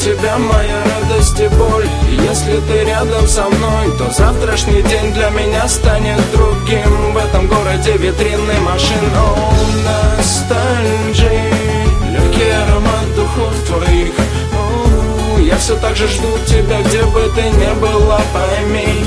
тебя моя радость и боль. И если ты рядом со мной, то завтрашний день для меня станет другим. В этом городе витрины машин. О, ностальджи, легкий аромат духов твоих. О, я все так же жду тебя, где бы ты ни была, пойми.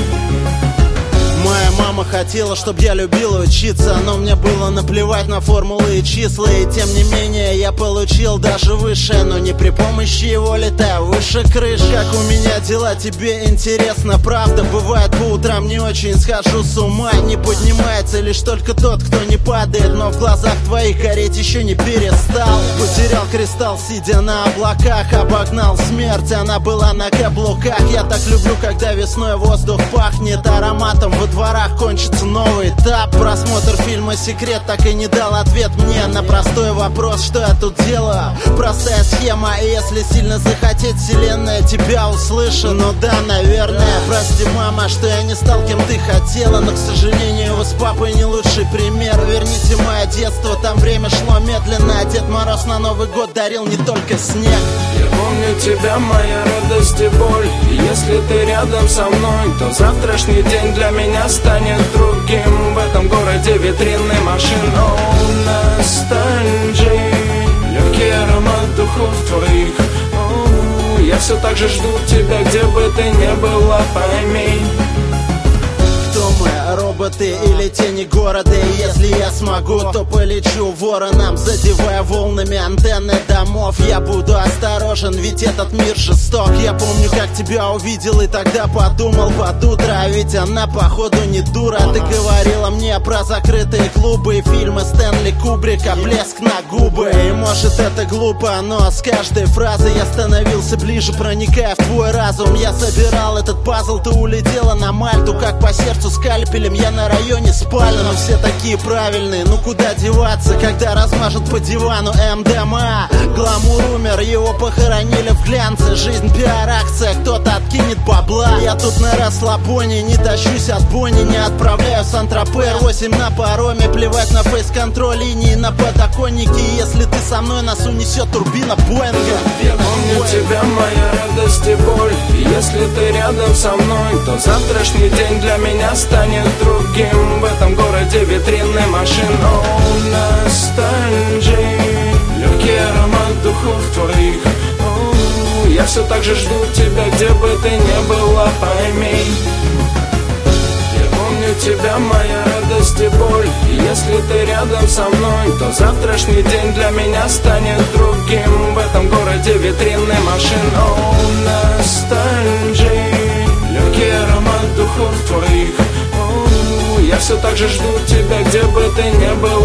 Моя мама хотела, чтоб я любил учиться, но мне было наплевать на формулы и числа. И тем не менее я получил даже выше, но не при помощи его летаю выше крыш. Как у меня дела, тебе интересно, правда? Бывает по утрам не очень схожу с ума. Не поднимается лишь только тот, кто не падает, но в глазах твоих гореть еще не перестал. Потерял кристалл, сидя на облаках, обогнал смерть, она была на каблуках. Я так люблю, когда весной воздух пахнет ароматом. Во дворах кончится новый этап. Просмотр фильма «Секрет» так и не дал ответ мне на простой вопрос, что я тут делаю. Простая схема, и если сильно захотеть, вселенная тебя услышит. Ну да, наверное, прости, мама, что я не стал кем ты хотела, но, к сожалению, вы с папой не лучший пример. Верните мое детство, там время шло медленно, а Дед Мороз на Новый год дарил не только снег. Я помню тебя, моя радость и боль. И если ты рядом со мной, то завтрашний день для меня станет другим. В этом городе витрины машин. О, ностальджи, легкий аромат духов твоих. О, я все так же жду тебя, где бы ты ни была, пойми. Кто мы, роботы или тени города? И если я смогу, то полечу вороном, задевая волнами антенны домов. Я буду осторожен, ведь этот мир жесток. Я помню, как тебя увидел и тогда подумал под утро, а ведь она походу не дура. Ты говорила мне про закрытые клубы и фильмы Стэнли Кубрика, блеск на губы. И может это глупо, но с каждой фразой я становился ближе, проникая в твой разум. Я собирал этот пазл, ты улетела на Мальту, как по сердцу скальпелем. Я на районе спален, но все такие правильные. Ну куда деваться, когда размажут по дивану МДМА? Гламур умер, его похоронили в глянце. Жизнь пиар-акция, кто-то откинет бабла. Я тут на расслабоне, не тащусь от Бонни, не отправляю Сан-Тропе 8 на пароме. Плевать на фейс-контроль, линии на подоконнике. Если ты со мной, нас унесет турбина Боинга. Я помню тебя, моя радость и боль. И если ты рядом со мной, то завтрашний день для меня станет другим. В этом городе витрины машин. О, ностальджи, легкий аромат духов твоих. О, я все так же жду тебя, где бы ты ни была, пойми. Я помню тебя, моя радость и боль. И если ты рядом со мной, то завтрашний день для меня станет другим. В этом городе витрины машин. О, ностальджи, легкий аромат духов твоих. О, я все так же жду тебя, где бы ты ни был.